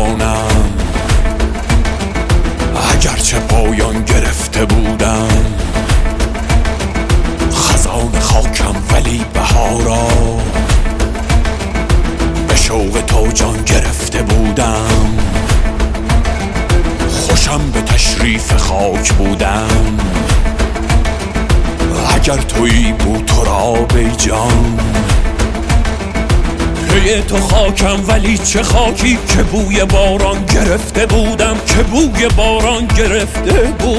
بمانم، اگرچه پایان گرفته بودم. خزان خاکم ولی بهارا، به شوق تو جان گرفته بودم. خوشم به تشریف خاک بودم، اگر تویی بود تو را بی جان. پی تو خاکم ولی چه خاکی که بوی باران گرفته بودم، که بوی باران گرفته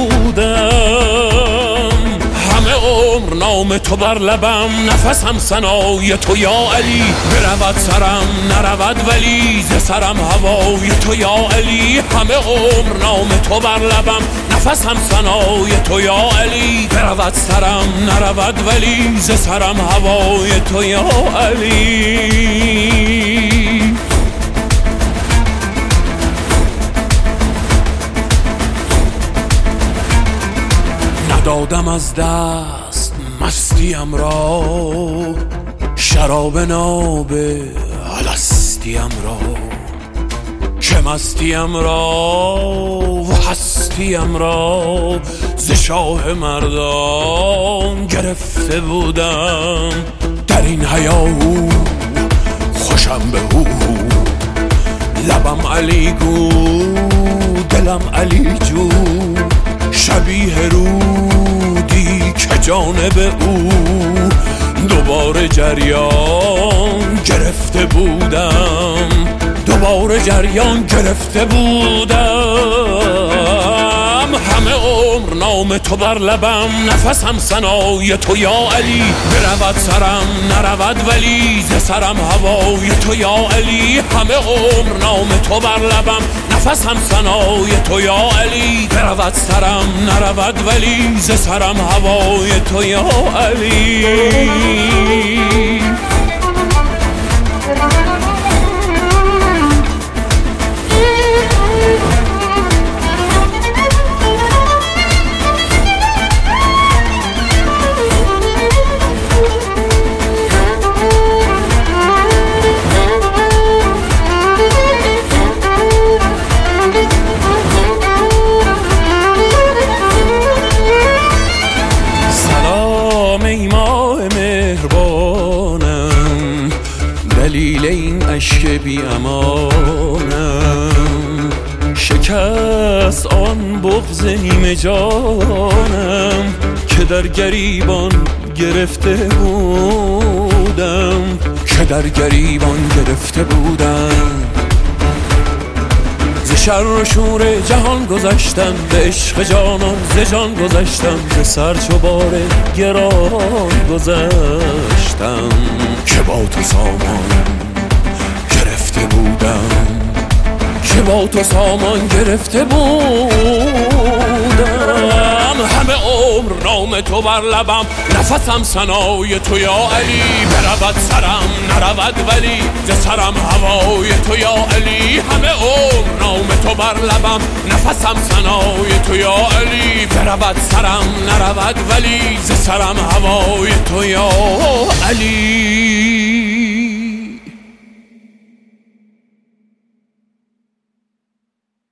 بودم. همه عمر نام تو بر لبم، نفسم ثنای تو یا علی. برود سرم نرود ولی، ز سرم هوای تو یا علی. همه عمر نام تو بر لبم، نفسم ثنای تو یا علی. برود سرم نرود ولی، ز سرم هوای تو یا علی. ندادم از دست مستیم را، شراب ناب الستیم را. که مستیم را و هستیم را، ز شاه مردان گرفته بودم. در این هیاهو خوشم به هو، لبم علی گو دلم علی جو. شبیه رودی که جانب او، دوباره جریان گرفته بودم. دوباره جریان گرفته بودم. همه عمر نام تو بر لبم، نفسم ثنای تو یا علی. برود سرم نرود ولی، ز سرم هوای تو یا علی. همه عمر نام تو بر لبم، نفسم ثنای تو یا علی. برود سرم نرود ولی، ز سرم هوای تو یا علی. دلیل این عشق بی امانم، شکست آن بغض نیمه جانم که در گریبان گرفته بودم. که در گریبان گرفته بودم. ز شر و شور جهان گذشتم، به عشق جانان ز جان گذشتم. ز سر چو بار گران گذشتم، که با تو سامان گرفته بودم. که با تو سامان گرفته بودم. همه عمر نام تو بر لبم، نفسم ثنای تو یا علی. برود سرم نرود ولی، ز سرم هوای تو یا علی. همه عمر نام تو بر لبم، نفسم ثنای تو یا علی. برود سرم نرود ولی، ز سرم هوای تو یا علی.